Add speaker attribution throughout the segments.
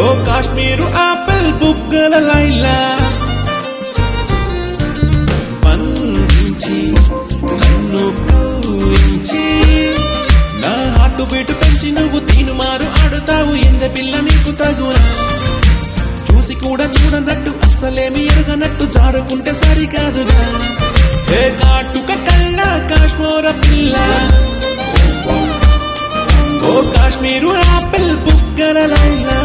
Speaker 1: ఓ Kashmir apple బుగ్గల లైలా బంధించి నన్ను పూరించి నా హార్ట్ బీట్ పెంచి నువ్వు తీనుమారు ఆడుతావు ఎంద పిల్ల నీకు తగునా చూసి కూడా చూడనట్టు అస్సలేమి ఎరగనట్టు జారుకుంటే సరికాదుగా హే కాటుక కళ్ళ కాశ్మీర పిల్ల ఓ కాశ్మీరు ఆపిల్ బుగ్గల లైలా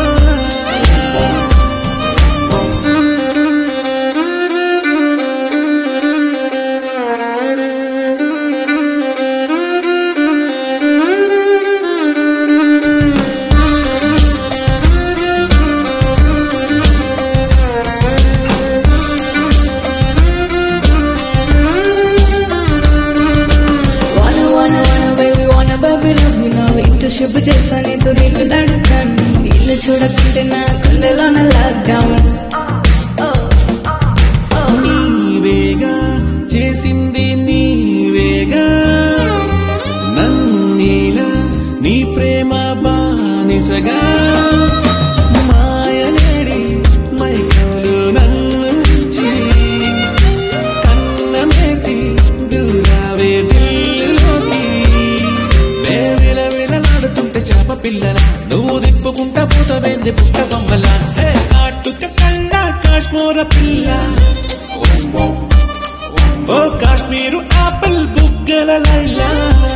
Speaker 2: శుభ్ర చేస్తా నీతో నీళ్ళు దాడుతాను నీళ్ళు చూడకుంటే నా కుండలోన లాక్డౌన్
Speaker 1: నీవేగా చేసింది నీవేగా నన్నీలా నీ ప్రేమ బానిసగా మాయలేడి మైకలు నన్ను మించి కన్నమేసి దూరావే దిల్లులోకి విలవిలలాడుతుంటే చేప పిల్లలా నువ్వు దిప్పుకుంటా పోతవేంది పుట్ట బొమ్మలా హే కాటుక కళ్ళ కాశ్మీర పిల్ల ఓ కాశ్మీరు ఆపిల్ బుగ్గల లైలా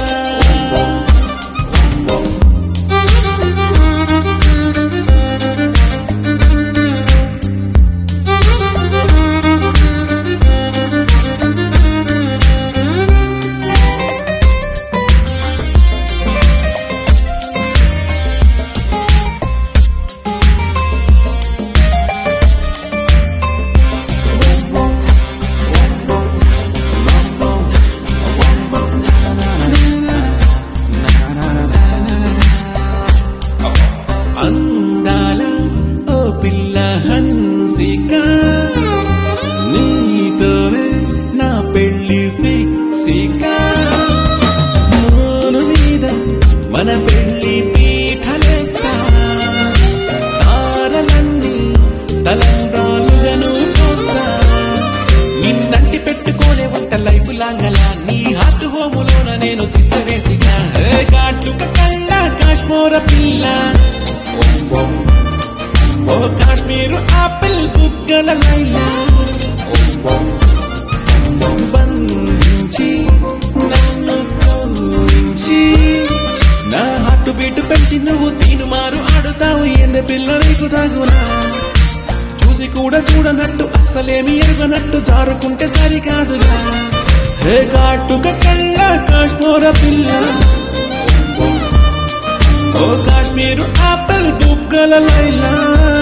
Speaker 1: అందాల ఓ పిల్ల హన్సిక నీతోనే నా పెళ్లి ఫిక్సిక మోను మీద మన పెళ్లి పీఠలేస్తా తారలన్నీ తలంబ్రాలుగాను పోస్తా నిన్నంటి పెట్టుకోలే వంట లైఫ్ లాంగలా నీ హార్ట్ హోములోన నేను తిష్ట వేసిగా కాటుక కళ్ళ కాశ్మీర పిల్ల ఓ కాశ్మీరు ఆపిల్ బుగ్గల లైలా బంధించి నన్ను పూరించి నా హార్ట్ బీట్ పెంచి నువ్వు తీనుమారు ఆడుతావు ఎంద పిల్ల నీకు తగునా చూసి కూడా చూడనట్టు అస్సలేమి ఎరగనట్టు జారుకుంటే సరికాదుగా హే కాటుక కళ్ళ కాశ్మీర పిల్ల ఓ కాశ్మీరు ఆపిల్ బుగ్గల లైలా